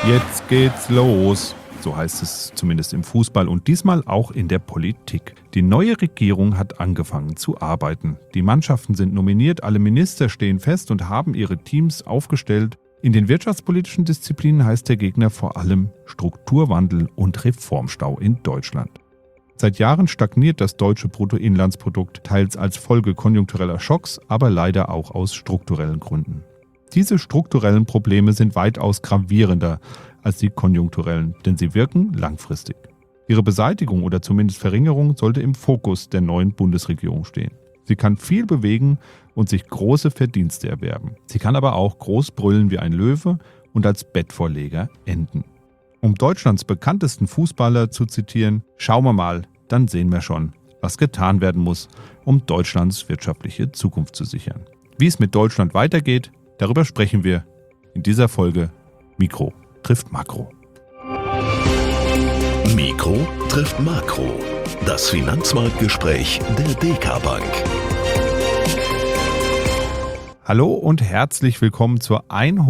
Jetzt geht's los. So heißt es zumindest im Fußball und diesmal auch in der Politik. Die neue Regierung hat angefangen zu arbeiten. Die Mannschaften sind nominiert, alle Minister stehen fest und haben ihre Teams aufgestellt. In den wirtschaftspolitischen Disziplinen heißt der Gegner vor allem Strukturwandel und Reformstau in Deutschland. Seit Jahren stagniert das deutsche Bruttoinlandsprodukt, teils als Folge konjunktureller Schocks, aber leider auch aus strukturellen Gründen. Diese strukturellen Probleme sind weitaus gravierender als die konjunkturellen, denn sie wirken langfristig. Ihre Beseitigung oder zumindest Verringerung sollte im Fokus der neuen Bundesregierung stehen. Sie kann viel bewegen und sich große Verdienste erwerben. Sie kann aber auch groß brüllen wie ein Löwe und als Bettvorleger enden. Um Deutschlands bekanntesten Fußballer zu zitieren: Schauen wir mal, dann sehen wir schon, was getan werden muss, um Deutschlands wirtschaftliche Zukunft zu sichern. Wie es mit Deutschland weitergeht, darüber sprechen wir in dieser Folge Mikro trifft Makro. Mikro trifft Makro. Das Finanzmarktgespräch der DK Bank. Hallo und herzlich willkommen zur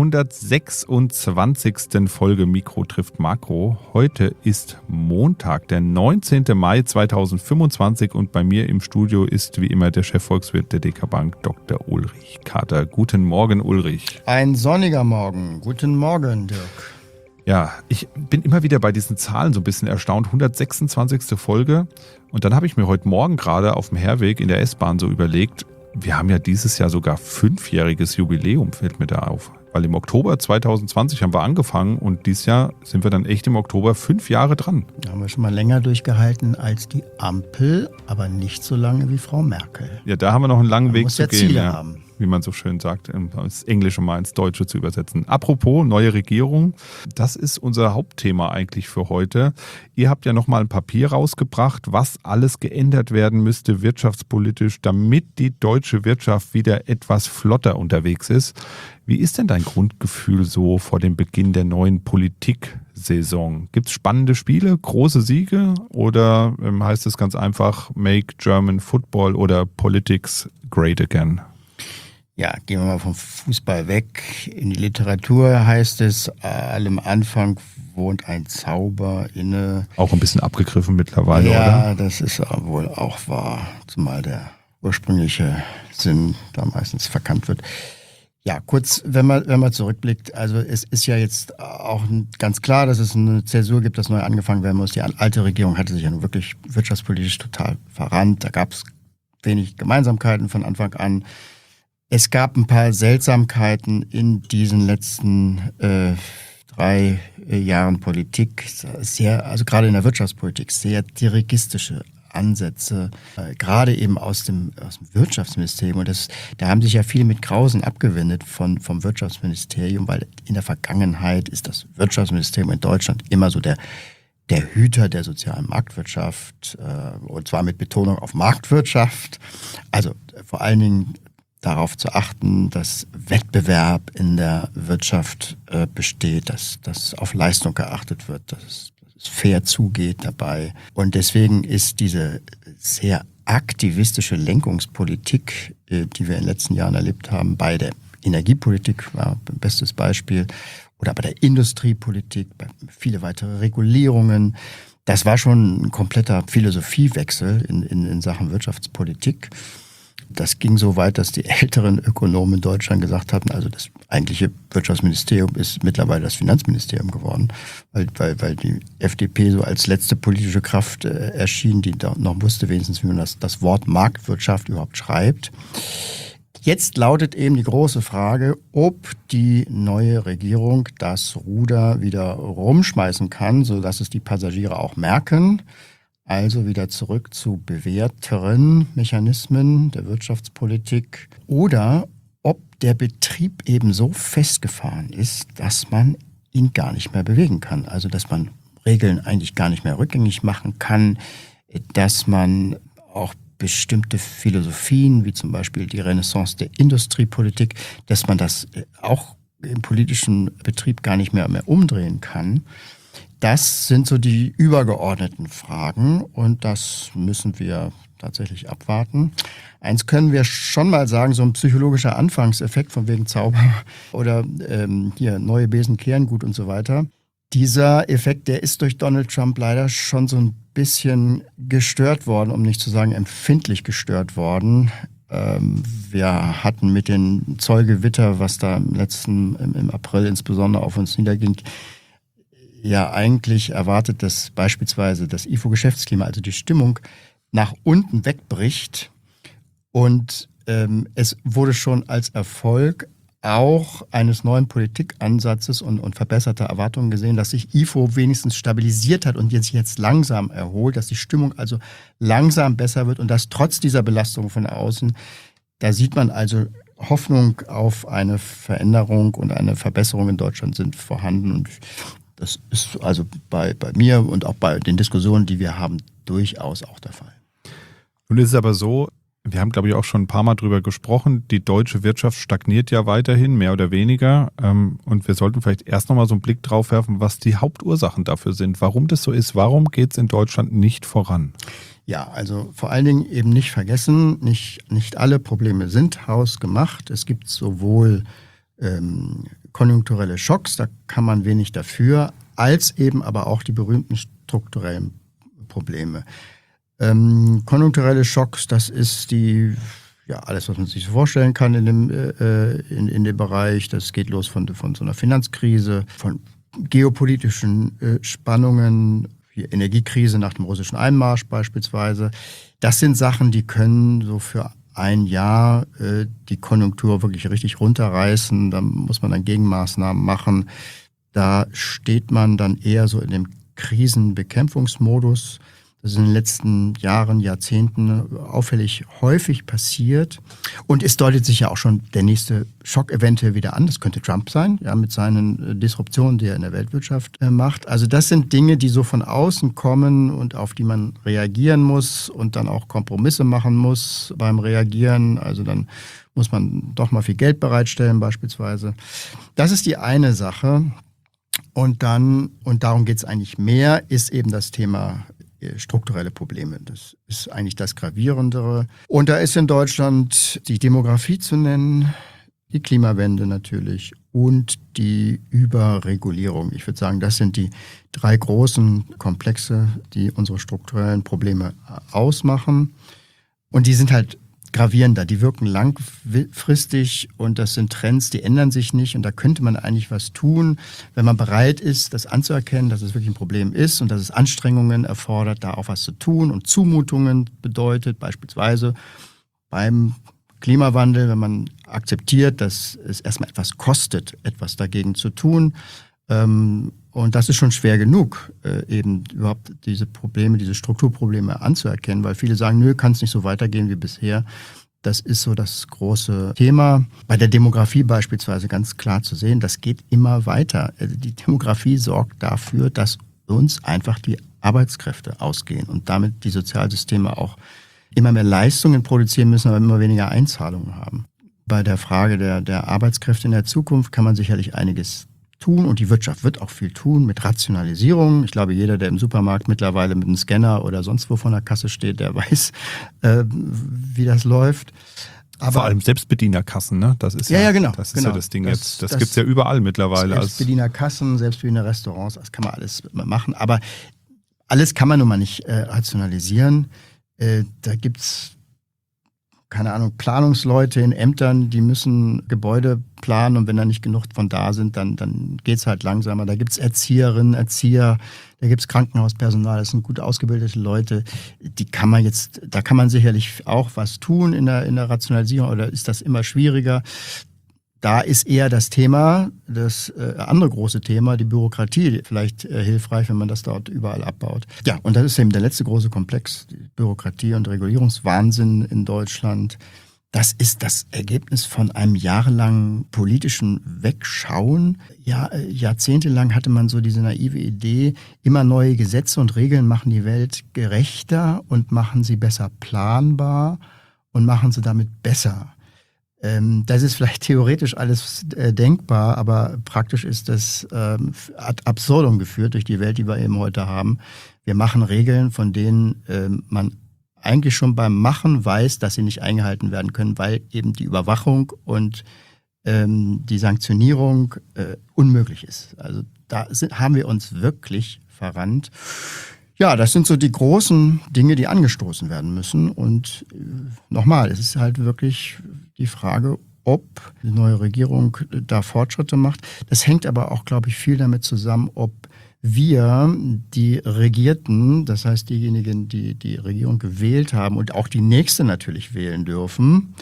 126. Folge Mikro trifft Makro. Heute ist Montag, der 19. Mai 2025 und bei mir im Studio ist wie immer der Chefvolkswirt der DK Bank, Dr. Ulrich Kater. Guten Morgen, Ulrich. Ein sonniger Morgen. Guten Morgen, Dirk. Ja, ich bin immer wieder bei diesen Zahlen so ein bisschen erstaunt. 126. Folge. Und dann habe ich mir heute Morgen gerade auf dem Herweg in der S-Bahn so überlegt, wir haben ja dieses Jahr sogar 5-jähriges Jubiläum, fällt mir da auf. Weil im Oktober 2020 haben wir angefangen und dieses Jahr sind wir dann echt im Oktober 5 Jahre dran. Da haben wir schon mal länger durchgehalten als die Ampel, aber nicht so lange wie Frau Merkel. Ja, da haben wir noch einen langen Weg zu gehen. Ziele haben. Wie man so schön sagt, ins Englische mal ins Deutsche zu übersetzen. Apropos neue Regierung, das ist unser Hauptthema eigentlich für heute. Ihr habt ja nochmal ein Papier rausgebracht, was alles geändert werden müsste wirtschaftspolitisch, damit die deutsche Wirtschaft wieder etwas flotter unterwegs ist. Wie ist denn dein Grundgefühl so vor dem Beginn der neuen Politiksaison? Gibt es spannende Spiele, große Siege oder heißt es ganz einfach Make German Football oder Politics Great Again? Ja, gehen wir mal vom Fußball weg. In die Literatur heißt es, allem Anfang wohnt ein Zauber inne. Auch ein bisschen abgegriffen mittlerweile, ja, oder? Ja, das ist wohl auch wahr, zumal der ursprüngliche Sinn da meistens verkannt wird. Ja, kurz, wenn man zurückblickt, also es ist ja jetzt auch ganz klar, dass es eine Zäsur gibt, dass neu angefangen werden muss. Die alte Regierung hatte sich ja nun wirklich wirtschaftspolitisch total verrannt. Da gab es wenig Gemeinsamkeiten von Anfang an. Es gab ein paar Seltsamkeiten in diesen letzten 3 Jahren Politik, also gerade in der Wirtschaftspolitik, sehr dirigistische Ansätze, gerade eben aus dem Wirtschaftsministerium. Und da haben sich ja viele mit Grausen abgewendet vom Wirtschaftsministerium, weil in der Vergangenheit ist das Wirtschaftsministerium in Deutschland immer so der Hüter der sozialen Marktwirtschaft, und zwar mit Betonung auf Marktwirtschaft. Also vor allen Dingen darauf zu achten, dass Wettbewerb in der Wirtschaft besteht, dass auf Leistung geachtet wird, dass es fair zugeht dabei. Und deswegen ist diese sehr aktivistische Lenkungspolitik, die wir in den letzten Jahren erlebt haben, bei der Energiepolitik war ein bestes Beispiel, oder bei der Industriepolitik, bei viele weitere Regulierungen, das war schon ein kompletter Philosophiewechsel in Sachen Wirtschaftspolitik. Das ging so weit, dass die älteren Ökonomen in Deutschland gesagt hatten, also das eigentliche Wirtschaftsministerium ist mittlerweile das Finanzministerium geworden, weil die FDP so als letzte politische Kraft erschien, die da noch wusste wenigstens, wie man das Wort Marktwirtschaft überhaupt schreibt. Jetzt lautet eben die große Frage, ob die neue Regierung das Ruder wieder rumschmeißen kann, sodass es die Passagiere auch merken. Also wieder zurück zu bewährteren Mechanismen der Wirtschaftspolitik, oder ob der Betrieb eben so festgefahren ist, dass man ihn gar nicht mehr bewegen kann. Also dass man Regeln eigentlich gar nicht mehr rückgängig machen kann, dass man auch bestimmte Philosophien, wie zum Beispiel die Renaissance der Industriepolitik, dass man das auch im politischen Betrieb gar nicht mehr umdrehen kann. Das sind so die übergeordneten Fragen und das müssen wir tatsächlich abwarten. Eins können wir schon mal sagen, so ein psychologischer Anfangseffekt von wegen Zauber oder hier neue Besen kehren gut und so weiter. Dieser Effekt, der ist durch Donald Trump leider schon so ein bisschen gestört worden, um nicht zu sagen empfindlich gestört worden. Wir hatten mit den Zollgewitter, was da im April insbesondere auf uns niederging, ja eigentlich erwartet, dass beispielsweise das IFO-Geschäftsklima, also die Stimmung, nach unten wegbricht. Und es wurde schon als Erfolg auch eines neuen Politikansatzes und verbesserter Erwartungen gesehen, dass sich IFO wenigstens stabilisiert hat und jetzt langsam erholt, dass die Stimmung also langsam besser wird und dass trotz dieser Belastung von außen, da sieht man also Hoffnung auf eine Veränderung und eine Verbesserung in Deutschland sind vorhanden. Und das ist also bei mir und auch bei den Diskussionen, die wir haben, durchaus auch der Fall. Nun ist es aber so, wir haben, glaube ich, auch schon ein paar Mal drüber gesprochen, die deutsche Wirtschaft stagniert ja weiterhin, mehr oder weniger. Und wir sollten vielleicht erst nochmal so einen Blick drauf werfen, was die Hauptursachen dafür sind, warum das so ist, warum geht es in Deutschland nicht voran? Ja, also vor allen Dingen eben nicht vergessen, nicht alle Probleme sind hausgemacht. Es gibt sowohl konjunkturelle Schocks, da kann man wenig dafür, als eben aber auch die berühmten strukturellen Probleme. Konjunkturelle Schocks, das ist alles, was man sich so vorstellen kann in dem Bereich. Das geht los von so einer Finanzkrise, von geopolitischen Spannungen, wie Energiekrise nach dem russischen Einmarsch beispielsweise. Das sind Sachen, die können so für ein Jahr die Konjunktur wirklich richtig runterreißen. Da muss man dann Gegenmaßnahmen machen. Da steht man dann eher so in dem Krisenbekämpfungsmodus. Das ist in den letzten Jahren, Jahrzehnten auffällig häufig passiert. Und es deutet sich ja auch schon der nächste Schock eventuell wieder an. Das könnte Trump sein, ja, mit seinen Disruptionen, die er in der Weltwirtschaft macht. Also das sind Dinge, die so von außen kommen und auf die man reagieren muss und dann auch Kompromisse machen muss beim Reagieren. Also dann muss man doch mal viel Geld bereitstellen beispielsweise. Das ist die eine Sache. Und darum geht es eigentlich mehr, ist eben das Thema strukturelle Probleme. Das ist eigentlich das Gravierendere. Und da ist in Deutschland die Demografie zu nennen, die Klimawende natürlich und die Überregulierung. Ich würde sagen, das sind die drei großen Komplexe, die unsere strukturellen Probleme ausmachen. Und die sind halt gravierender, die wirken langfristig und das sind Trends, die ändern sich nicht und da könnte man eigentlich was tun, wenn man bereit ist, das anzuerkennen, dass es wirklich ein Problem ist und dass es Anstrengungen erfordert, da auch was zu tun und Zumutungen bedeutet, beispielsweise beim Klimawandel, wenn man akzeptiert, dass es erstmal etwas kostet, etwas dagegen zu tun. Und das ist schon schwer genug, eben überhaupt diese Probleme, diese Strukturprobleme anzuerkennen, weil viele sagen, nö, kann es nicht so weitergehen wie bisher. Das ist so das große Thema. Bei der Demografie beispielsweise ganz klar zu sehen, das geht immer weiter. Die Demografie sorgt dafür, dass uns einfach die Arbeitskräfte ausgehen und damit die Sozialsysteme auch immer mehr Leistungen produzieren müssen, aber immer weniger Einzahlungen haben. Bei der Frage der Arbeitskräfte in der Zukunft kann man sicherlich einiges tun und die Wirtschaft wird auch viel tun mit Rationalisierung. Ich glaube, jeder, der im Supermarkt mittlerweile mit einem Scanner oder sonst wo vor der Kasse steht, der weiß, wie das läuft. Aber vor allem Selbstbedienerkassen, ne? Das ist genau. Das ist ja das Ding jetzt. Das gibt's ja überall mittlerweile. Selbstbedienerkassen, Selbstbediener-Restaurants, das kann man alles machen. Aber alles kann man nun mal nicht rationalisieren. Da gibt's keine Ahnung, Planungsleute in Ämtern, die müssen Gebäude planen und wenn da nicht genug von da sind, dann geht's halt langsamer. Da gibt's Erzieherinnen, Erzieher, da gibt's Krankenhauspersonal, das sind gut ausgebildete Leute. Da kann man sicherlich auch was tun in der Rationalisierung oder ist das immer schwieriger? Da ist eher das Thema, das andere große Thema, die Bürokratie, vielleicht hilfreich, wenn man das dort überall abbaut. Ja, und das ist eben der letzte große Komplex, die Bürokratie und Regulierungswahnsinn in Deutschland. Das ist das Ergebnis von einem jahrelangen politischen Wegschauen. Ja, jahrzehntelang hatte man so diese naive Idee, immer neue Gesetze und Regeln machen die Welt gerechter und machen sie besser planbar und machen sie damit besser. Das ist vielleicht theoretisch alles denkbar, aber praktisch ist das ad absurdum geführt durch die Welt, die wir eben heute haben. Wir machen Regeln, von denen man eigentlich schon beim Machen weiß, dass sie nicht eingehalten werden können, weil eben die Überwachung und die Sanktionierung unmöglich ist. Also da haben wir uns wirklich verrannt. Ja, das sind so die großen Dinge, die angestoßen werden müssen. Und nochmal, es ist halt wirklich die Frage, ob die neue Regierung da Fortschritte macht. Das hängt aber auch, glaube ich, viel damit zusammen, ob wir, die Regierten, das heißt diejenigen, die die Regierung gewählt haben und auch die nächste natürlich wählen dürfen,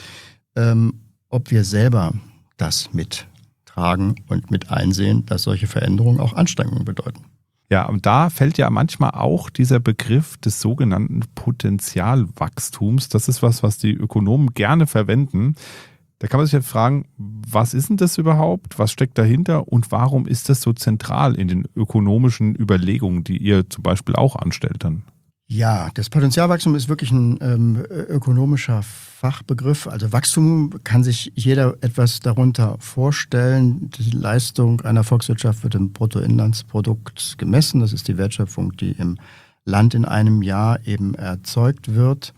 ob wir selber das mittragen und mit einsehen, dass solche Veränderungen auch Anstrengungen bedeuten. Ja, und da fällt ja manchmal auch dieser Begriff des sogenannten Potenzialwachstums. Das ist was die Ökonomen gerne verwenden. Da kann man sich jetzt fragen, was ist denn das überhaupt? Was steckt dahinter? Und warum ist das so zentral in den ökonomischen Überlegungen, die ihr zum Beispiel auch anstellt dann? Ja, das Potenzialwachstum ist wirklich ein ökonomischer Fachbegriff. Also Wachstum kann sich jeder etwas darunter vorstellen. Die Leistung einer Volkswirtschaft wird im Bruttoinlandsprodukt gemessen. Das ist die Wertschöpfung, die im Land in einem Jahr eben erzeugt wird.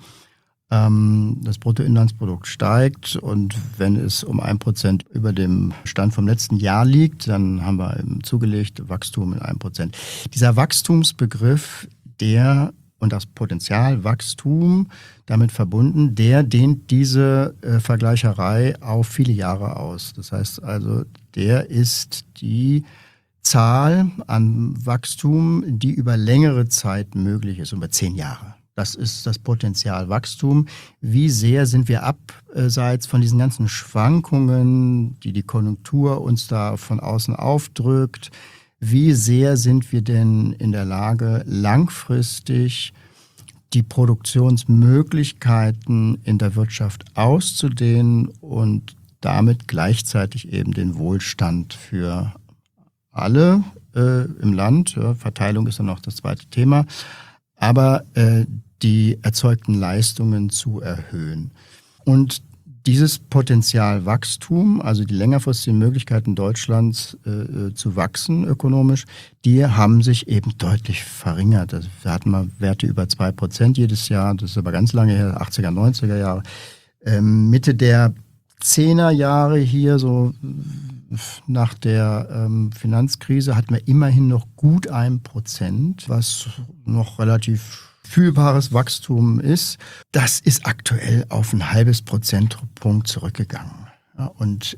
Das Bruttoinlandsprodukt steigt und wenn es um 1% über dem Stand vom letzten Jahr liegt, dann haben wir zugelegt Wachstum in 1%. Dieser Wachstumsbegriff, und das Potenzialwachstum damit verbunden, der dehnt diese Vergleicherei auf viele Jahre aus. Das heißt also, der ist die Zahl an Wachstum, die über längere Zeit möglich ist, über 10 Jahre. Das ist das Potenzialwachstum. Wie sehr sind wir abseits von diesen ganzen Schwankungen, die Konjunktur uns da von außen aufdrückt? Wie sehr sind wir denn in der Lage, langfristig die Produktionsmöglichkeiten in der Wirtschaft auszudehnen und damit gleichzeitig eben den Wohlstand für alle im Land? Ja, Verteilung ist dann noch das zweite Thema. Aber die erzeugten Leistungen zu erhöhen. Und dieses Potenzialwachstum, also die längerfristigen Möglichkeiten Deutschlands zu wachsen ökonomisch, die haben sich eben deutlich verringert. Also wir hatten mal Werte über 2% jedes Jahr, das ist aber ganz lange her, 80er, 90er Jahre. Mitte der 10er Jahre hier, so nach der Finanzkrise, hatten wir immerhin noch gut 1%, was noch relativ fühlbares Wachstum ist. Das ist aktuell auf ein halbes Prozentpunkt zurückgegangen. Ja, und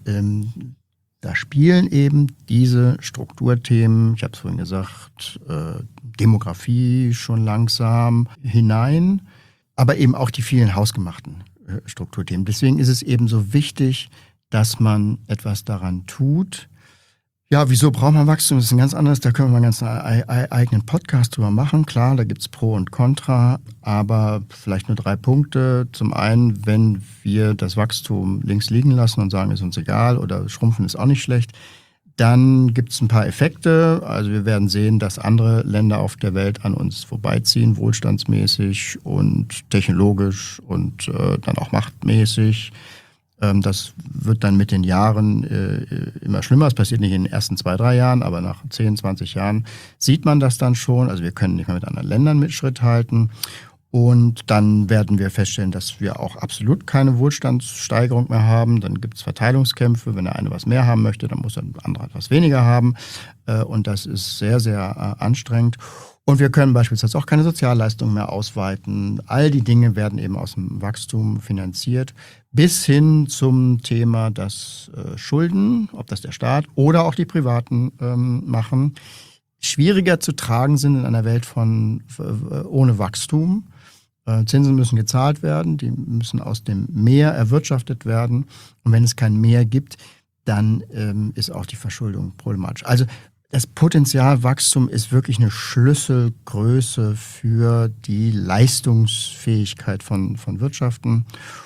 da spielen eben diese Strukturthemen, ich habe es vorhin gesagt, Demografie schon langsam hinein, aber eben auch die vielen hausgemachten Strukturthemen. Deswegen ist es eben so wichtig, dass man etwas daran tut. Ja, wieso braucht man Wachstum? Das ist ein ganz anderes, da können wir mal einen ganz eigenen Podcast drüber machen. Klar, da gibt's Pro und Contra, aber vielleicht nur 3 Punkte. Zum einen, wenn wir das Wachstum links liegen lassen und sagen, ist uns egal oder schrumpfen ist auch nicht schlecht, dann gibt's ein paar Effekte. Also wir werden sehen, dass andere Länder auf der Welt an uns vorbeiziehen, wohlstandsmäßig und technologisch und dann auch machtmäßig. Das wird dann mit den Jahren immer schlimmer. Es passiert nicht in den ersten 2, 3 Jahren, aber nach 10, 20 Jahren sieht man das dann schon. Also wir können nicht mehr mit anderen Ländern mit Schritt halten. Und dann werden wir feststellen, dass wir auch absolut keine Wohlstandssteigerung mehr haben. Dann gibt es Verteilungskämpfe. Wenn der eine was mehr haben möchte, dann muss der andere etwas weniger haben. Und das ist sehr, sehr anstrengend. Und wir können beispielsweise auch keine Sozialleistungen mehr ausweiten. All die Dinge werden eben aus dem Wachstum finanziert. Bis hin zum Thema, dass Schulden, ob das der Staat oder auch die Privaten machen, schwieriger zu tragen sind in einer Welt ohne Wachstum. Zinsen müssen gezahlt werden, die müssen aus dem Meer erwirtschaftet werden. Und wenn es kein Meer gibt, dann ist auch die Verschuldung problematisch. Also das Potenzialwachstum ist wirklich eine Schlüsselgröße für die Leistungsfähigkeit von Wirtschaften.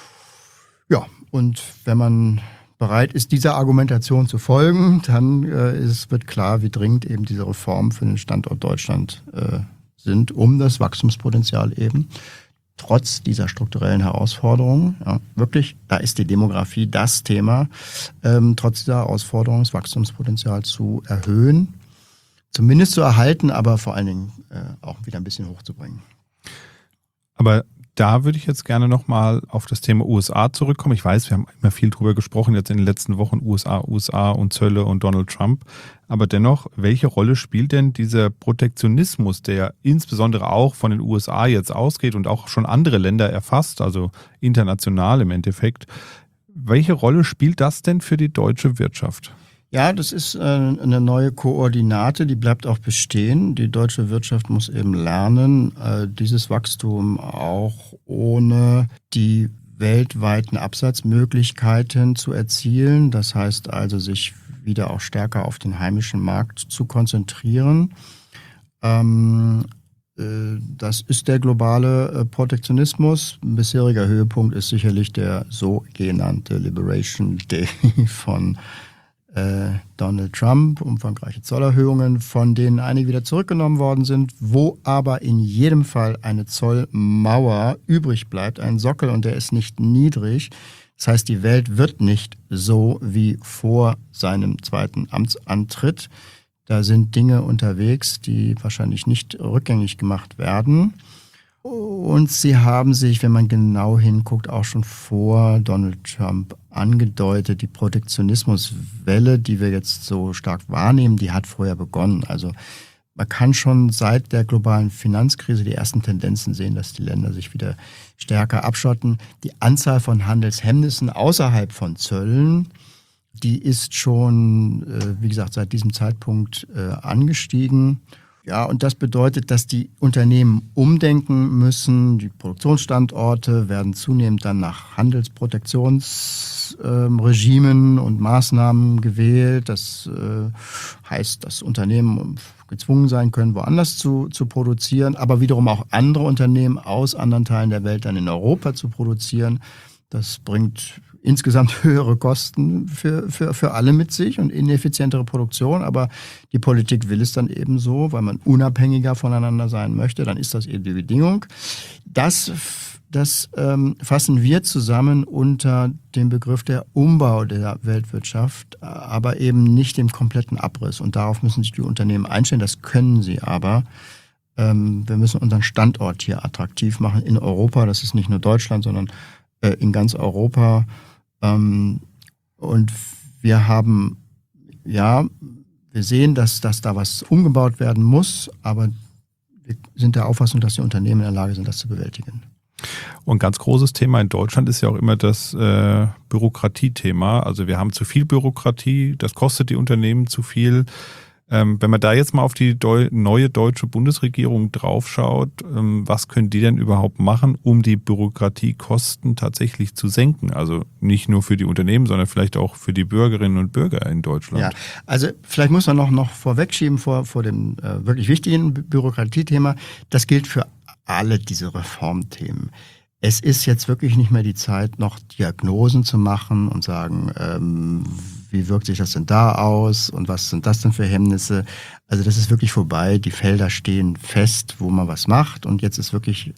Ja, und wenn man bereit ist, dieser Argumentation zu folgen, dann wird klar, wie dringend eben diese Reformen für den Standort Deutschland sind, um das Wachstumspotenzial eben trotz dieser strukturellen Herausforderungen, ja, wirklich, da ist die Demografie das Thema, trotz dieser Herausforderungen das Wachstumspotenzial zu erhöhen, zumindest zu erhalten, aber vor allen Dingen auch wieder ein bisschen hochzubringen. Aber Da würde ich jetzt gerne nochmal auf das Thema USA zurückkommen. Ich weiß, wir haben immer viel drüber gesprochen, jetzt in den letzten Wochen USA und Zölle und Donald Trump. Aber dennoch, welche Rolle spielt denn dieser Protektionismus, der insbesondere auch von den USA jetzt ausgeht und auch schon andere Länder erfasst, also international im Endeffekt? Welche Rolle spielt das denn für die deutsche Wirtschaft? Ja, das ist eine neue Koordinate, die bleibt auch bestehen. Die deutsche Wirtschaft muss eben lernen, dieses Wachstum auch ohne die weltweiten Absatzmöglichkeiten zu erzielen. Das heißt also, sich wieder auch stärker auf den heimischen Markt zu konzentrieren. Das ist der globale Protektionismus. Ein bisheriger Höhepunkt ist sicherlich der sogenannte Liberation Day von Donald Trump, umfangreiche Zollerhöhungen, von denen einige wieder zurückgenommen worden sind, wo aber in jedem Fall eine Zollmauer übrig bleibt, ein Sockel, und der ist nicht niedrig. Das heißt, die Welt wird nicht so wie vor seinem zweiten Amtsantritt. Da sind Dinge unterwegs, die wahrscheinlich nicht rückgängig gemacht werden. Und sie haben sich, wenn man genau hinguckt, auch schon vor Donald Trump angedeutet. Die Protektionismuswelle, die wir jetzt so stark wahrnehmen, die hat vorher begonnen. Also man kann schon seit der globalen Finanzkrise die ersten Tendenzen sehen, dass die Länder sich wieder stärker abschotten. Die Anzahl von Handelshemmnissen außerhalb von Zöllen, die ist schon, wie gesagt, seit diesem Zeitpunkt angestiegen. Ja, und das bedeutet, dass die Unternehmen umdenken müssen. Die Produktionsstandorte werden zunehmend dann nach Handelsprotektionsregimen und Maßnahmen gewählt. Das heißt, dass Unternehmen gezwungen sein können, woanders zu produzieren, aber wiederum auch andere Unternehmen aus anderen Teilen der Welt dann in Europa zu produzieren. Das bringt insgesamt höhere Kosten für alle mit sich und ineffizientere Produktion. Aber die Politik will es dann eben so, weil man unabhängiger voneinander sein möchte. Dann ist das eben die Bedingung. Das fassen wir zusammen unter dem Begriff der Umbau der Weltwirtschaft, aber eben nicht dem kompletten Abriss. Und darauf müssen sich die Unternehmen einstellen. Das können sie aber. Wir müssen unseren Standort hier attraktiv machen in Europa. Das ist nicht nur Deutschland, sondern in ganz Europa. Und wir haben, ja, wir sehen, dass da was umgebaut werden muss, aber wir sind der Auffassung, dass die Unternehmen in der Lage sind, das zu bewältigen. Und ganz großes Thema in Deutschland ist ja auch immer das Bürokratiethema. Also wir haben zu viel Bürokratie, das kostet die Unternehmen zu viel. Wenn man da jetzt mal auf die neue deutsche Bundesregierung draufschaut, was können die denn überhaupt machen, um die Bürokratiekosten tatsächlich zu senken? Also nicht nur für die Unternehmen, sondern vielleicht auch für die Bürgerinnen und Bürger in Deutschland. Ja, also vielleicht muss man noch vorwegschieben vor dem wirklich wichtigen Bürokratiethema. Das gilt für alle diese Reformthemen. Es ist jetzt wirklich nicht mehr die Zeit, noch Diagnosen zu machen und sagen, wie wirkt sich das denn da aus und was sind das denn für Hemmnisse? Also das ist wirklich vorbei. Die Felder stehen fest, wo man was macht. Und jetzt ist wirklich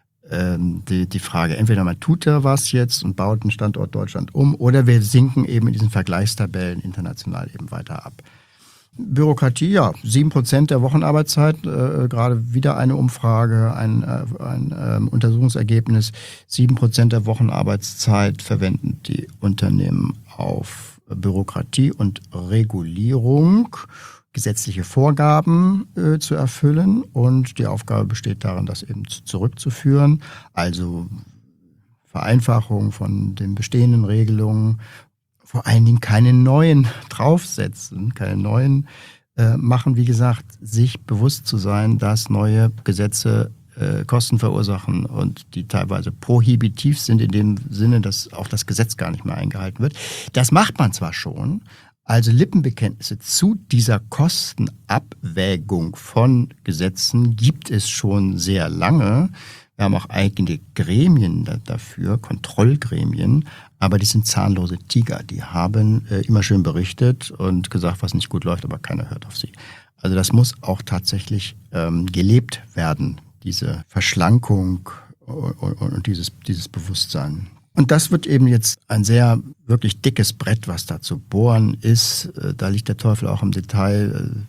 die Frage, entweder man tut da was jetzt und baut den Standort Deutschland um, oder wir sinken eben in diesen Vergleichstabellen international eben weiter ab. Bürokratie, ja, 7% der Wochenarbeitszeit, gerade wieder eine Umfrage, ein Untersuchungsergebnis, 7% der Wochenarbeitszeit verwenden die Unternehmen auf Bürokratie und Regulierung, gesetzliche Vorgaben zu erfüllen, und die Aufgabe besteht darin, das eben zurückzuführen, also Vereinfachung von den bestehenden Regelungen, vor allen Dingen keine neuen draufsetzen, keine neuen machen, wie gesagt, sich bewusst zu sein, dass neue Gesetze Kosten verursachen und die teilweise prohibitiv sind, in dem Sinne, dass auch das Gesetz gar nicht mehr eingehalten wird. Das macht man zwar schon, also Lippenbekenntnisse zu dieser Kostenabwägung von Gesetzen gibt es schon sehr lange. Wir haben auch eigene Gremien dafür, Kontrollgremien, aber die sind zahnlose Tiger. Die haben immer schön berichtet und gesagt, was nicht gut läuft, aber keiner hört auf sie. Also das muss auch tatsächlich gelebt werden, diese Verschlankung und dieses Bewusstsein. Und das wird eben jetzt ein sehr wirklich dickes Brett, was da zu bohren ist. Da liegt der Teufel auch im Detail. Es gibt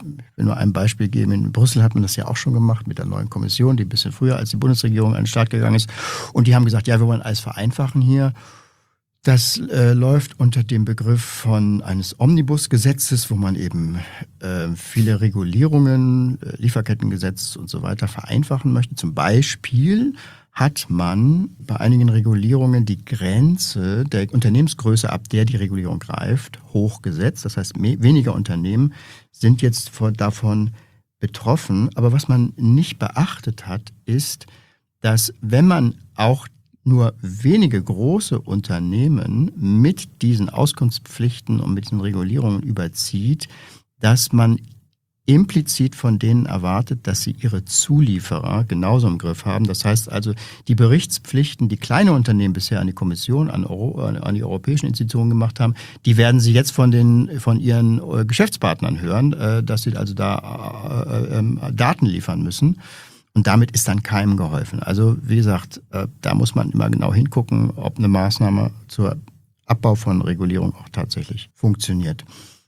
will nur ein Beispiel geben. In Brüssel hat man das ja auch schon gemacht mit der neuen Kommission, die ein bisschen früher als die Bundesregierung an den Start gegangen ist. Und die haben gesagt, ja, wir wollen alles vereinfachen hier. Das läuft unter dem Begriff eines Omnibusgesetzes, wo man eben viele Regulierungen, Lieferkettengesetz und so weiter vereinfachen möchte. Zum Beispiel hat man bei einigen Regulierungen die Grenze der Unternehmensgröße, ab der die Regulierung greift, hochgesetzt. Das heißt, weniger Unternehmen sind jetzt davon betroffen. Aber was man nicht beachtet hat, ist, dass wenn man auch nur wenige große Unternehmen mit diesen Auskunftspflichten und mit diesen Regulierungen überzieht, dass man implizit von denen erwartet, dass sie ihre Zulieferer genauso im Griff haben. Das heißt also, die Berichtspflichten, die kleine Unternehmen bisher an die Kommission, an die europäischen Institutionen gemacht haben, die werden sie jetzt von ihren Geschäftspartnern hören, dass sie also da Daten liefern müssen. Und damit ist dann keinem geholfen. Also wie gesagt, da muss man immer genau hingucken, ob eine Maßnahme zur Abbau von Regulierung auch tatsächlich funktioniert.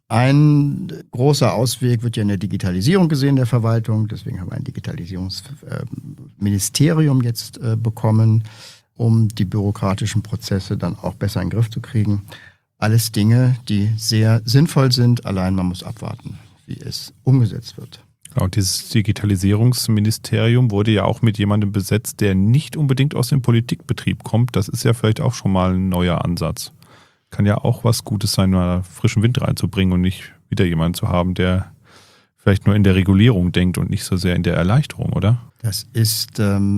Ein großer Ausweg wird ja in der Digitalisierung gesehen der Verwaltung. Deswegen haben wir ein Digitalisierungsministerium jetzt bekommen, um die bürokratischen Prozesse dann auch besser in den Griff zu kriegen. Alles Dinge, die sehr sinnvoll sind. Allein man muss abwarten, wie es umgesetzt wird. Und dieses Digitalisierungsministerium wurde ja auch mit jemandem besetzt, der nicht unbedingt aus dem Politikbetrieb kommt. Das ist ja vielleicht auch schon mal ein neuer Ansatz. Kann ja auch was Gutes sein, mal frischen Wind reinzubringen und nicht wieder jemanden zu haben, der vielleicht nur in der Regulierung denkt und nicht so sehr in der Erleichterung, oder? Das ist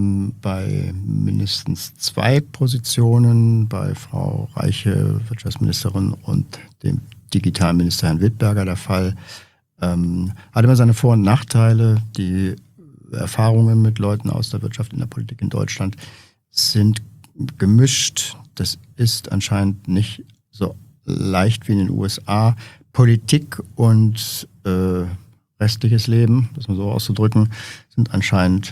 bei mindestens 2 Positionen, bei Frau Reiche, Wirtschaftsministerin, und dem Digitalminister Herrn Wittberger der Fall. Hat immer seine Vor- und Nachteile. Die Erfahrungen mit Leuten aus der Wirtschaft in der Politik in Deutschland sind gemischt. Das ist anscheinend nicht so leicht wie in den USA. Politik und restliches Leben, das mal so auszudrücken, sind anscheinend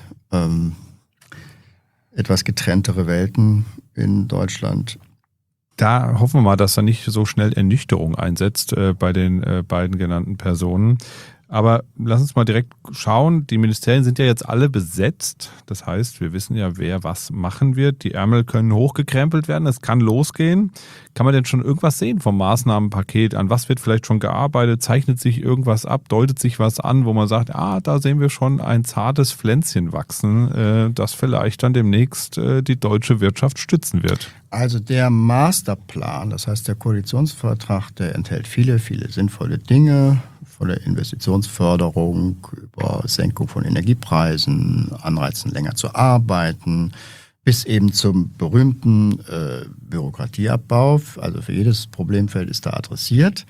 etwas getrenntere Welten in Deutschland. Da hoffen wir mal, dass da nicht so schnell Ernüchterung einsetzt bei den beiden genannten Personen. Aber lass uns mal direkt schauen. Die Ministerien sind ja jetzt alle besetzt. Das heißt, wir wissen ja, wer was machen wird. Die Ärmel können hochgekrempelt werden. Es kann losgehen. Kann man denn schon irgendwas sehen vom Maßnahmenpaket? An was wird vielleicht schon gearbeitet? Zeichnet sich irgendwas ab? Deutet sich was an, wo man sagt, da sehen wir schon ein zartes Pflänzchen wachsen, das vielleicht dann demnächst die deutsche Wirtschaft stützen wird? Also der Masterplan, das heißt der Koalitionsvertrag, der enthält viele, viele sinnvolle Dinge, von der Investitionsförderung über Senkung von Energiepreisen, Anreizen länger zu arbeiten, bis eben zum berühmten Bürokratieabbau. Also für jedes Problemfeld ist da adressiert.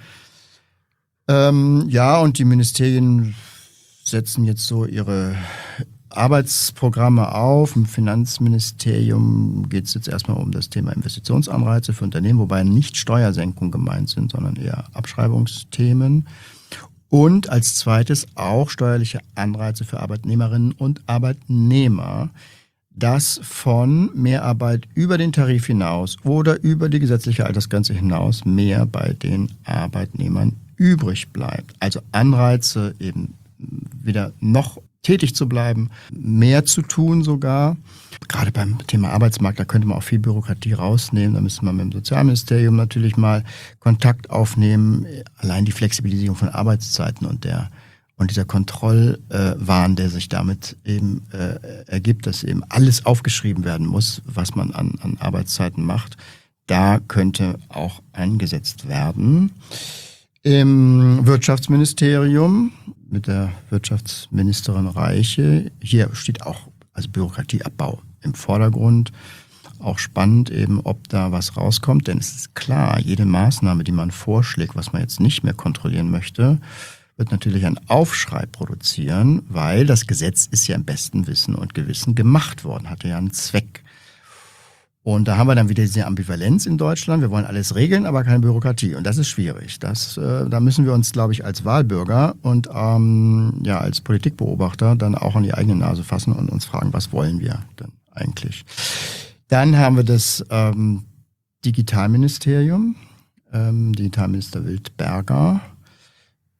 Und die Ministerien setzen jetzt so ihre Arbeitsprogramme auf. Im Finanzministerium geht es jetzt erstmal um das Thema Investitionsanreize für Unternehmen, wobei nicht Steuersenkungen gemeint sind, sondern eher Abschreibungsthemen. Und als zweites auch steuerliche Anreize für Arbeitnehmerinnen und Arbeitnehmer, dass von Mehrarbeit über den Tarif hinaus oder über die gesetzliche Altersgrenze hinaus mehr bei den Arbeitnehmern übrig bleibt. Also Anreize, eben wieder noch tätig zu bleiben, mehr zu tun sogar. Gerade beim Thema Arbeitsmarkt, da könnte man auch viel Bürokratie rausnehmen. Da müsste man mit dem Sozialministerium natürlich mal Kontakt aufnehmen. Allein die Flexibilisierung von Arbeitszeiten und dieser Kontrollwahn, der sich damit eben ergibt, dass eben alles aufgeschrieben werden muss, was man an Arbeitszeiten macht, da könnte auch angesetzt werden. Im Wirtschaftsministerium mit der Wirtschaftsministerin Reiche, hier steht auch also Bürokratieabbau im Vordergrund. Auch spannend eben, ob da was rauskommt, denn es ist klar, jede Maßnahme, die man vorschlägt, was man jetzt nicht mehr kontrollieren möchte, wird natürlich einen Aufschrei produzieren, weil das Gesetz ist ja im besten Wissen und Gewissen gemacht worden, hatte ja einen Zweck. Und da haben wir dann wieder diese Ambivalenz in Deutschland. Wir wollen alles regeln, aber keine Bürokratie. Und das ist schwierig. Da müssen wir uns, glaube ich, als Wahlbürger und als Politikbeobachter dann auch an die eigene Nase fassen und uns fragen, was wollen wir denn eigentlich? Dann haben wir das Digitalministerium, Digitalminister Wittberger.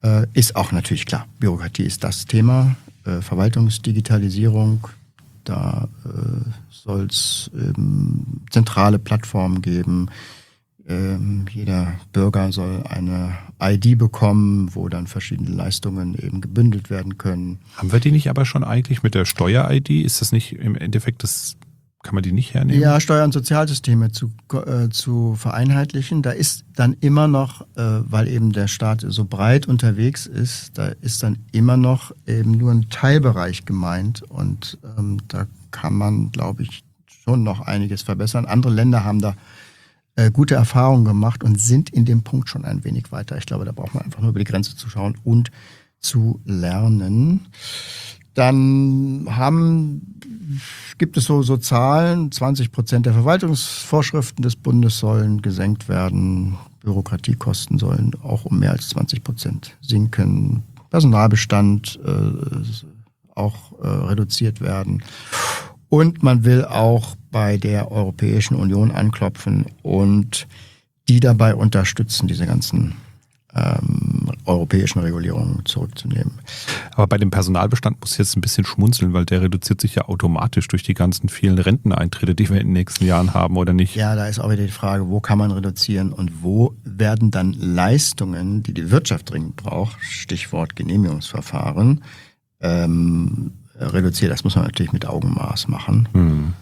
Ist auch natürlich klar. Bürokratie ist das Thema. Verwaltungsdigitalisierung, da soll es zentrale Plattformen geben. Jeder Bürger soll eine ID bekommen, wo dann verschiedene Leistungen eben gebündelt werden können. Haben wir die nicht aber schon eigentlich mit der Steuer-ID? Ist das nicht im Endeffekt das... Kann man die nicht hernehmen? Ja, Steuer- und Sozialsysteme zu vereinheitlichen. Da ist dann immer noch, weil eben der Staat so breit unterwegs ist, da ist dann immer noch eben nur ein Teilbereich gemeint. Und da kann man, glaube ich, schon noch einiges verbessern. Andere Länder haben da gute Erfahrungen gemacht und sind in dem Punkt schon ein wenig weiter. Ich glaube, da braucht man einfach nur über die Grenze zu schauen und zu lernen. Dann gibt es so Zahlen, 20% der Verwaltungsvorschriften des Bundes sollen gesenkt werden, Bürokratiekosten sollen auch um mehr als 20% sinken, Personalbestand auch reduziert werden. Und man will auch bei der Europäischen Union anklopfen und die dabei unterstützen, diese ganzen europäischen Regulierungen zurückzunehmen. Aber bei dem Personalbestand muss ich jetzt ein bisschen schmunzeln, weil der reduziert sich ja automatisch durch die ganzen vielen Renteneintritte, die wir in den nächsten Jahren haben, oder nicht? Ja, da ist auch wieder die Frage, wo kann man reduzieren und wo werden dann Leistungen, die die Wirtschaft dringend braucht, Stichwort Genehmigungsverfahren, reduziert. Das muss man natürlich mit Augenmaß machen.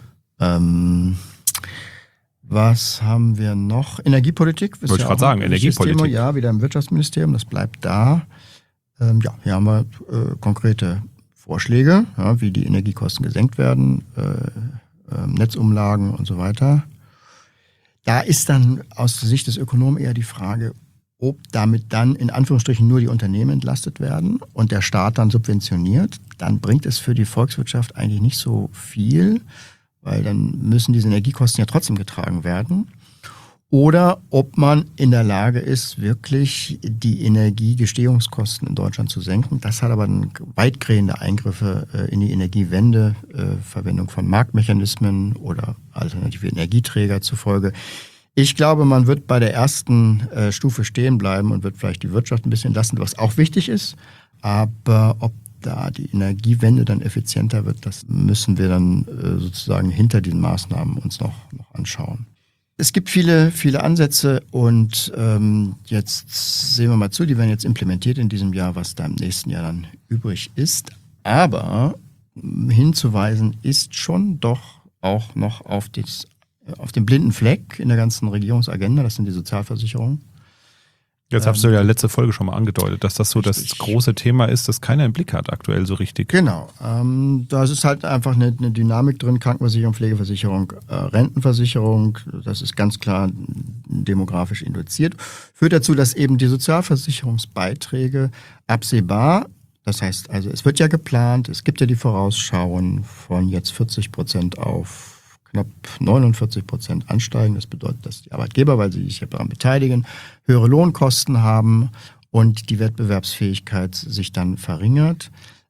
Was haben wir noch? Energiepolitik. Wollte ich gerade sagen, Energiepolitik. Thema, ja, wieder im Wirtschaftsministerium, das bleibt da. Hier haben wir konkrete Vorschläge, ja, wie die Energiekosten gesenkt werden, Netzumlagen und so weiter. Da ist dann aus Sicht des Ökonomen eher die Frage, ob damit dann in Anführungsstrichen nur die Unternehmen entlastet werden und der Staat dann subventioniert. Dann bringt es für die Volkswirtschaft eigentlich nicht so viel, weil dann müssen diese Energiekosten ja trotzdem getragen werden. Oder ob man in der Lage ist, wirklich die Energiegestehungskosten in Deutschland zu senken. Das hat aber weitgehende Eingriffe in die Energiewende, Verwendung von Marktmechanismen oder alternative Energieträger zufolge. Ich glaube, man wird bei der ersten Stufe stehen bleiben und wird vielleicht die Wirtschaft ein bisschen entlasten, was auch wichtig ist. Aber ob da die Energiewende dann effizienter wird, das müssen wir dann sozusagen hinter diesen Maßnahmen uns noch anschauen. Es gibt viele Ansätze und jetzt sehen wir mal zu, die werden jetzt implementiert in diesem Jahr, was da im nächsten Jahr dann übrig ist. Aber hinzuweisen ist schon doch auch noch auf den blinden Fleck in der ganzen Regierungsagenda, das sind die Sozialversicherungen. Jetzt hast du ja letzte Folge schon mal angedeutet, dass das so richtig das große Thema ist, das keiner im Blick hat aktuell so richtig. Genau. Da ist halt einfach eine Dynamik drin, Krankenversicherung, Pflegeversicherung, Rentenversicherung. Das ist ganz klar demografisch induziert. Führt dazu, dass eben die Sozialversicherungsbeiträge absehbar, das heißt also, es wird ja geplant, es gibt ja die Vorausschauen von jetzt 40% auf knapp 49% ansteigen. Das bedeutet, dass die Arbeitgeber, weil sie sich ja daran beteiligen, höhere Lohnkosten haben und die Wettbewerbsfähigkeit sich dann verringert.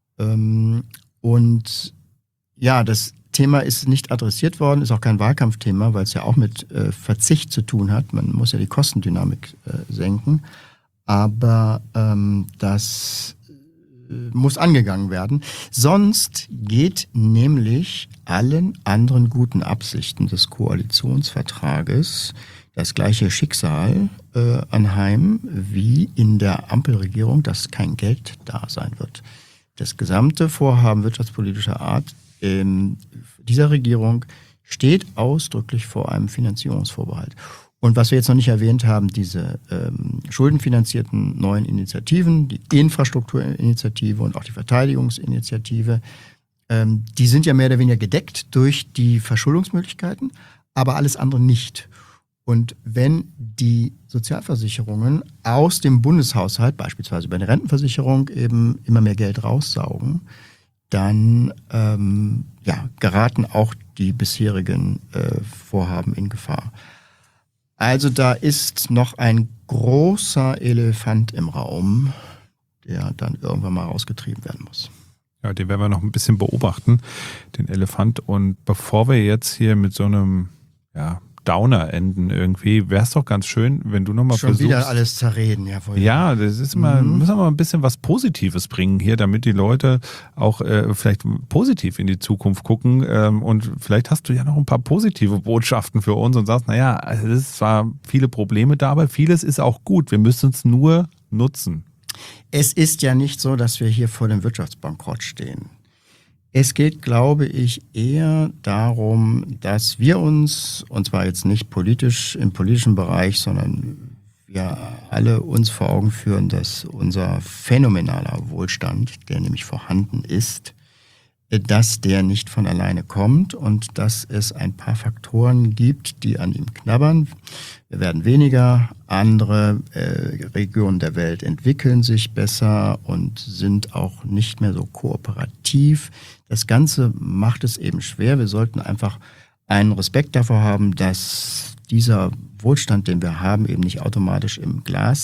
Und ja, das Thema ist nicht adressiert worden, ist auch kein Wahlkampfthema, weil es ja auch mit Verzicht zu tun hat. Man muss ja die Kostendynamik senken. Aber das muss angegangen werden. Sonst geht nämlich allen anderen guten Absichten des Koalitionsvertrages das gleiche Schicksal anheim wie in der Ampelregierung, dass kein Geld da sein wird. Das gesamte Vorhaben wirtschaftspolitischer Art dieser Regierung steht ausdrücklich vor einem Finanzierungsvorbehalt. Und was wir jetzt noch nicht erwähnt haben, diese schuldenfinanzierten neuen Initiativen, die Infrastrukturinitiative und auch die Verteidigungsinitiative, die sind ja mehr oder weniger gedeckt durch die Verschuldungsmöglichkeiten, aber alles andere nicht. Und wenn die Sozialversicherungen aus dem Bundeshaushalt, beispielsweise bei der Rentenversicherung, eben immer mehr Geld raussaugen, dann geraten auch die bisherigen Vorhaben in Gefahr. Also da ist noch ein großer Elefant im Raum, der dann irgendwann mal rausgetrieben werden muss. Ja, den werden wir noch ein bisschen beobachten, den Elefant. Und bevor wir jetzt hier mit so einem Downer enden irgendwie. Wäre es doch ganz schön, wenn du nochmal versuchst. Schon wieder alles zerreden, jawohl. Ja, das ist immer, müssen wir mal ein bisschen was Positives bringen hier, damit die Leute auch vielleicht positiv in die Zukunft gucken. Und vielleicht hast du ja noch ein paar positive Botschaften für uns und sagst, naja, es ist zwar viele Probleme da, aber vieles ist auch gut. Wir müssen es nur nutzen. Es ist ja nicht so, dass wir hier vor dem Wirtschaftsbankrott stehen. Es geht, glaube ich, eher darum, dass wir uns, und zwar jetzt nicht politisch im politischen Bereich, sondern wir alle uns vor Augen führen, dass unser phänomenaler Wohlstand, der nämlich vorhanden ist, dass der nicht von alleine kommt und dass es ein paar Faktoren gibt, die an ihm knabbern. Wir werden weniger, andere Regionen der Welt entwickeln sich besser und sind auch nicht mehr so kooperativ. Das Ganze macht es eben schwer. Wir sollten einfach einen Respekt davor haben, dass dieser Wohlstand, den wir haben, eben nicht automatisch im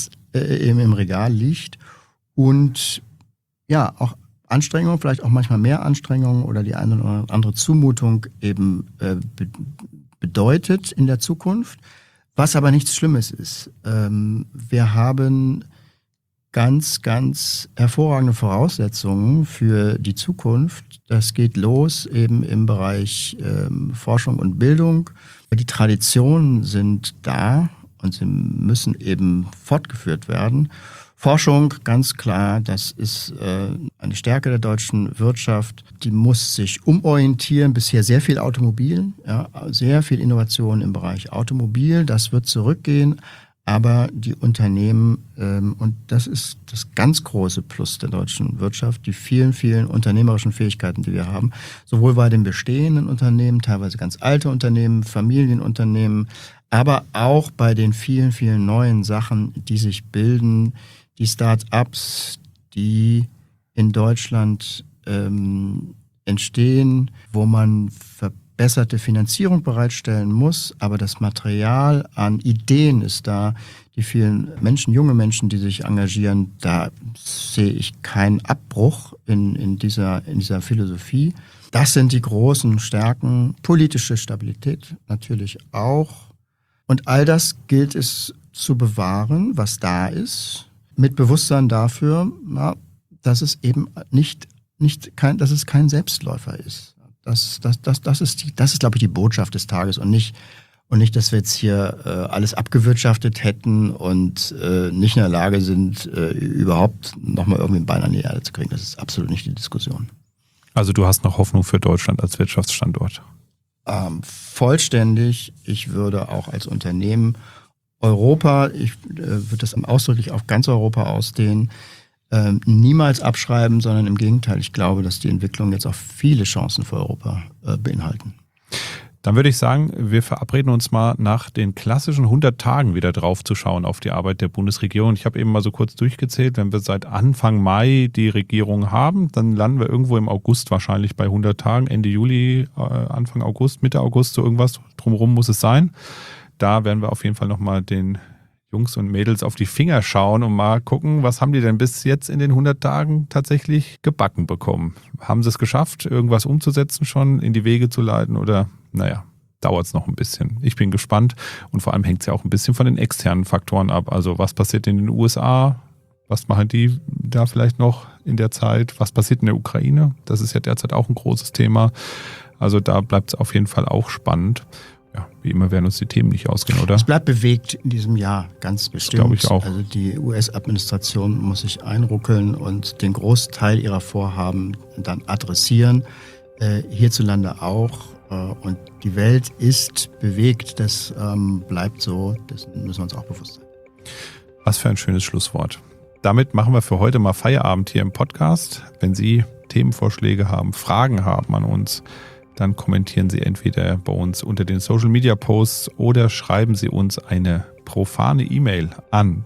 Regal liegt und ja, auch Anstrengungen, vielleicht auch manchmal mehr Anstrengungen oder die eine oder andere Zumutung eben bedeutet in der Zukunft, was aber nichts Schlimmes ist. Wir haben ganz, ganz hervorragende Voraussetzungen für die Zukunft. Das geht los eben im Bereich Forschung und Bildung. Die Traditionen sind da und sie müssen eben fortgeführt werden. Forschung, ganz klar, das ist eine Stärke der deutschen Wirtschaft. Die muss sich umorientieren. Bisher sehr viel Automobil, ja, sehr viel Innovation im Bereich Automobil. Das wird zurückgehen. Aber die Unternehmen, und das ist das ganz große Plus der deutschen Wirtschaft, die vielen, vielen unternehmerischen Fähigkeiten, die wir haben, sowohl bei den bestehenden Unternehmen, teilweise ganz alte Unternehmen, Familienunternehmen, aber auch bei den vielen, vielen neuen Sachen, die sich bilden, die Start-ups, die in Deutschland entstehen, wo man verbesserte Finanzierung bereitstellen muss, aber das Material an Ideen ist da. Die vielen Menschen, junge Menschen, die sich engagieren, da sehe ich keinen Abbruch in dieser Philosophie. Das sind die großen Stärken. Politische Stabilität natürlich auch. Und all das gilt es zu bewahren, was da ist, mit Bewusstsein dafür, dass es eben dass es kein Selbstläufer ist. Das ist, glaube ich, die Botschaft des Tages und nicht, dass wir jetzt hier alles abgewirtschaftet hätten und nicht in der Lage sind, überhaupt nochmal irgendwie ein Bein an die Erde zu kriegen. Das ist absolut nicht die Diskussion. Also du hast noch Hoffnung für Deutschland als Wirtschaftsstandort? Vollständig. Ich würde auch als Unternehmen Europa, ich würde das ausdrücklich auf ganz Europa ausdehnen, niemals abschreiben, sondern im Gegenteil. Ich glaube, dass die Entwicklungen jetzt auch viele Chancen für Europa beinhalten. Dann würde ich sagen, wir verabreden uns mal nach den klassischen 100 Tagen wieder drauf zu schauen auf die Arbeit der Bundesregierung. Ich habe eben mal so kurz durchgezählt, wenn wir seit Anfang Mai die Regierung haben, dann landen wir irgendwo im August wahrscheinlich bei 100 Tagen, Ende Juli, Anfang August, Mitte August, so irgendwas drumherum muss es sein. Da werden wir auf jeden Fall nochmal den Jungs und Mädels auf die Finger schauen und mal gucken, was haben die denn bis jetzt in den 100 Tagen tatsächlich gebacken bekommen? Haben sie es geschafft, irgendwas umzusetzen schon, in die Wege zu leiten oder, dauert es noch ein bisschen. Ich bin gespannt und vor allem hängt es ja auch ein bisschen von den externen Faktoren ab. Also was passiert in den USA? Was machen die da vielleicht noch in der Zeit? Was passiert in der Ukraine? Das ist ja derzeit auch ein großes Thema. Also da bleibt es auf jeden Fall auch spannend. Ja, wie immer werden uns die Themen nicht ausgehen, oder? Es bleibt bewegt in diesem Jahr, ganz bestimmt. Glaube ich auch. Also die US-Administration muss sich einruckeln und den Großteil ihrer Vorhaben dann adressieren. Hierzulande auch. Und die Welt ist bewegt. Das bleibt so. Das müssen wir uns auch bewusst sein. Was für ein schönes Schlusswort. Damit machen wir für heute mal Feierabend hier im Podcast. Wenn Sie Themenvorschläge haben, Fragen haben an uns, dann kommentieren Sie entweder bei uns unter den Social-Media-Posts oder schreiben Sie uns eine profane E-Mail an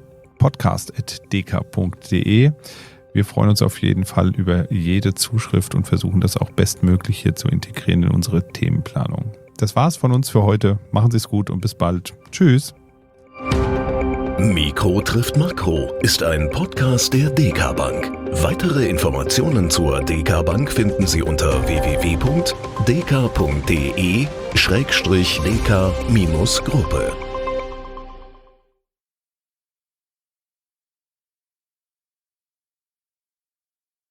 podcast@dk.de. Wir freuen uns auf jeden Fall über jede Zuschrift und versuchen das auch bestmöglich hier zu integrieren in unsere Themenplanung. Das war's von uns für heute. Machen Sie es gut und bis bald. Tschüss. Mikro trifft Makro ist ein Podcast der DK Bank. Weitere Informationen zur DK Bank finden Sie unter www.dk.de/dk-gruppe.